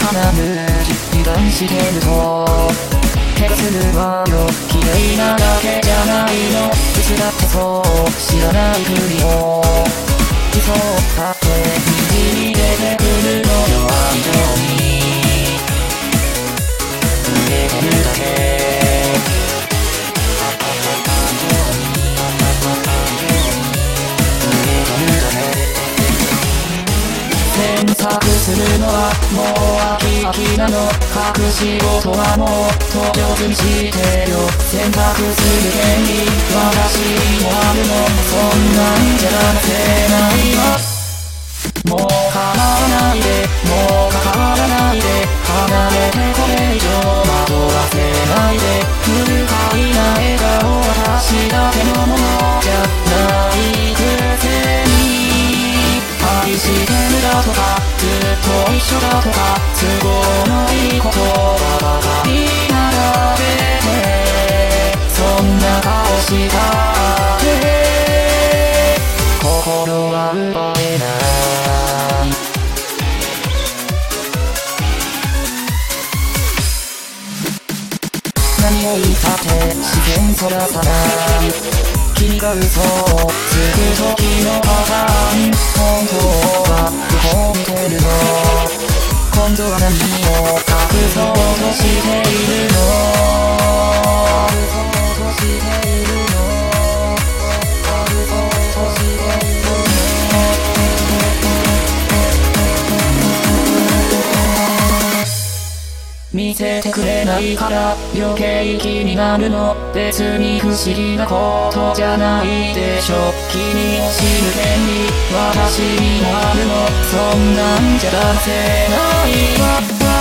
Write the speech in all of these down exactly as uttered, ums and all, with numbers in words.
花塗り油断してると怪我するわよ。綺麗なだけじゃないの、いつだってそう知らないふりを嘘を張って右に出てくるのよ。愛情に触れてるだけ詮索するのはもう飽き飽きなの。隠し事はもっと上手にしてよ。選択する権利私にもあるの。そんなんじゃ出せないわ。もう構わないで、もう関わらないで、離れてこれ以上惑わせないで。不快な笑顔私だけのものじゃないくせに、愛してるだとかずっと一緒だとか都合のいい言葉ばかり並べて、そんな顔したって心は奪えない。何を言ったって自然そらさない。君が嘘をつく時のパターン、本当はどこ見てるの。今度は何を隠そうとしているの。隠そうとしているの。隠そうとしているの。見せてくれないから余計気になるの。別に不思議なことじゃないでしょ。君を知る権利私にもあるの。そんなんじゃ出せないわ。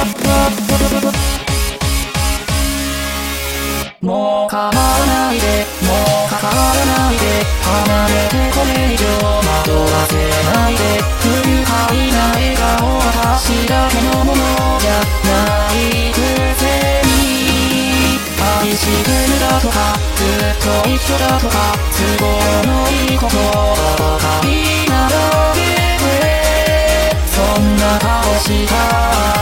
もう構わないで、もう関わらないで、離れてこれ以上惑わせないで。不愉快な笑顔私だけのものじゃないくせに、愛してるだとかずっと一緒だとか都合のいい言葉ばかり並べて、そんな顔した